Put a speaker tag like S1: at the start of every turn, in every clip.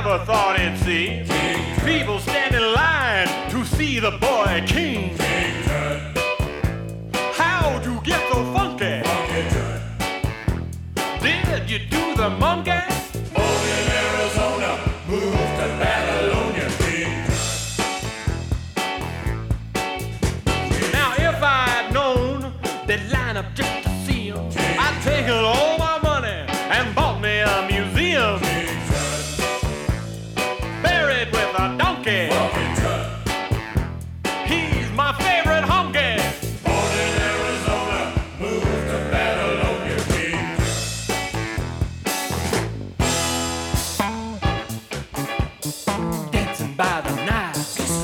S1: never thought he'd see people stand in line to see the boy king. How'd you get so funky? Did you do the monkey?
S2: Born in Arizona, moved to Babylonia, king.
S1: Now if I'd known they'd line up just to see him, I'd taken all my money and bought me a museum. Buried with a donkey. He's my favorite honky.
S2: Born in Arizona, moved to Babylonia, king.
S1: Dancing by the Nile.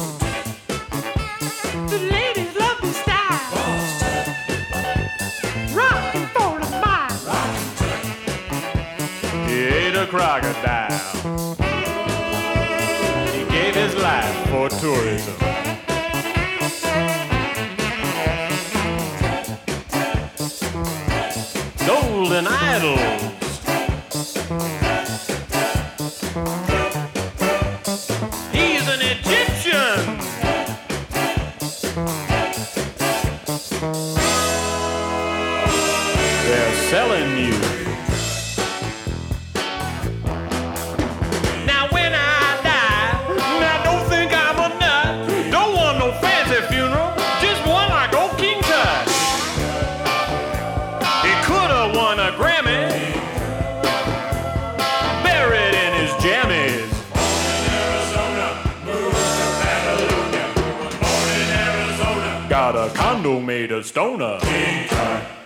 S1: The ladies love the style. Rockin' for the mile. He ate a crocodile. He gave his life for tourism. Golden idols. He's an Egyptian. They're selling you. Now when I die, now don't think I'm a nut. Don't want no fancy funeral, just one like old King Tut. He coulda won a Grammy, buried in his jammies. Got a condo made of stoner.
S2: King Tut.